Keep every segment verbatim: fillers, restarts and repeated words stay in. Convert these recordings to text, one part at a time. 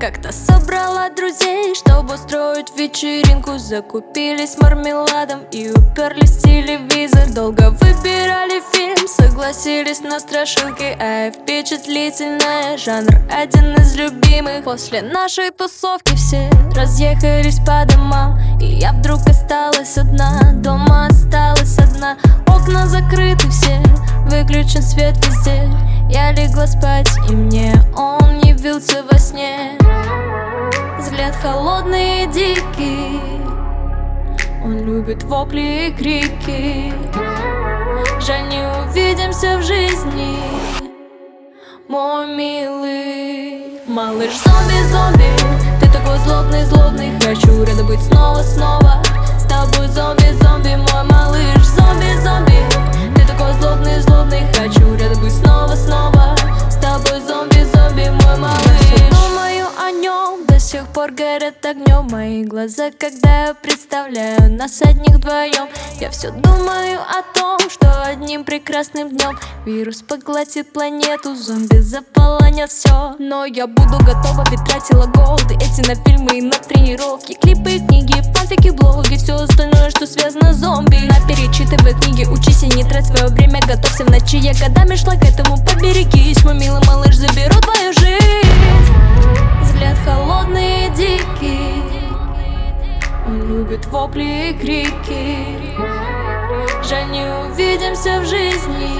Как-то собрала друзей, чтобы устроить вечеринку. Закупились мармеладом и уперлись в телевизор. Долго выбирали фильм, согласились на страшилки. А впечатлительная, жанр один из любимых. После нашей тусовки все разъехались по домам, и я вдруг осталась одна. Дома осталась одна, окна закрыты все, выключен свет везде. Я легла спать, и мне он явился во сне. Взгляд холодный и дикий, он любит вопли и крики. Жаль, не увидимся в жизни, мой милый. Малыш зомби-зомби, ты такой злобный-злобный. Хочу рядом быть снова-снова с тобой, зомби-зомби, мой малыш. Зомби-зомби, ты такой злобный-злобный. Хочу рядом быть снова-снова с тобой, зомби-зомби, мой малыш. Думаю о нем, до сих пор горят огнем мои глаза, когда я представляю нас одних вдвоем. Я все думаю о том, что одним прекрасным днем вирус поглотит планету, зомби заполонят все. Но я буду готова, ведь тратила годы эти на фильмы и на тренировки, клипы, книги, фанфики, блоги, все остальное, что связано с зомби. На перечитывай книги, учись и не трать свое время, готовься в ночи. Я годами шла к этому, поберегись, мой милый малыш, заберу твою жизнь. Взгляд холодный и дикий, он любит вопли и крики. Жаль, не увидимся в жизни,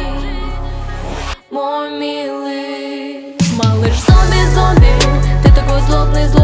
мой милый. Малыш зомби-зомби, ты такой злобный, злобный.